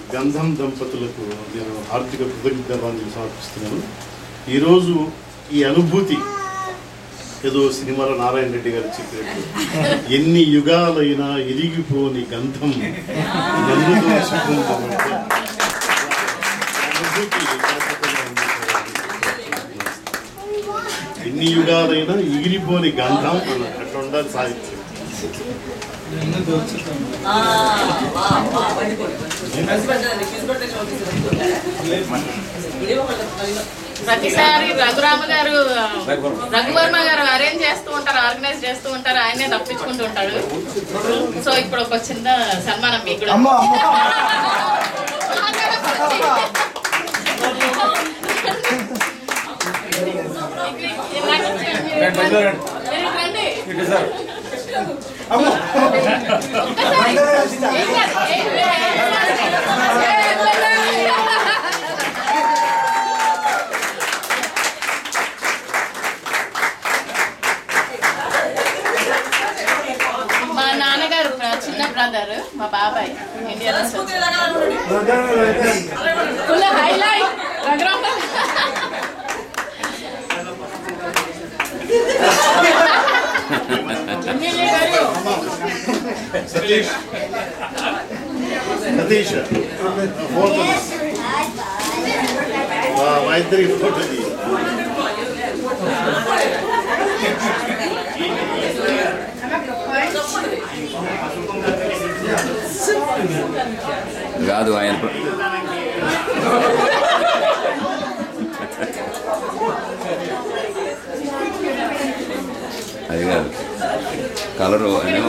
గంధం దంపతులకు నేను హార్దిక కృతజ్ఞతలు సమర్పిస్తున్నాను. ఈరోజు ఈ అనుభూతి ఏదో సినిమాలో నారాయణ రెడ్డి గారు చెప్పినట్టు ఎన్ని యుగాలైనా ఎరిగిపోని గంధం నన్నుతో సుకుందమంటే అనుభూతి ఎన్ని యుగాలైనా ఎగిరిపోని గంధం అట్లా ఉండాలి సాహిత్యం. ప్రతిసారి రఘువర్మ గారు అరేంజ్ చేస్తూ ఉంటారు, ఆర్గనైజ్ చేస్తూ ఉంటారు, ఆయనే తప్పించుకుంటూ ఉంటాడు. సో ఇప్పుడు ఒక చిన్న సన్మానం మీకు కూడా. మా నాన్నగారు చిన్న బ్రదర్, మా బాబాయ్ ఇండియాలో హైలైట్ సతీష్ ఫోటో మా ఇద్దరి ఫోటో కాదు ఆయన అది కాదు కలరు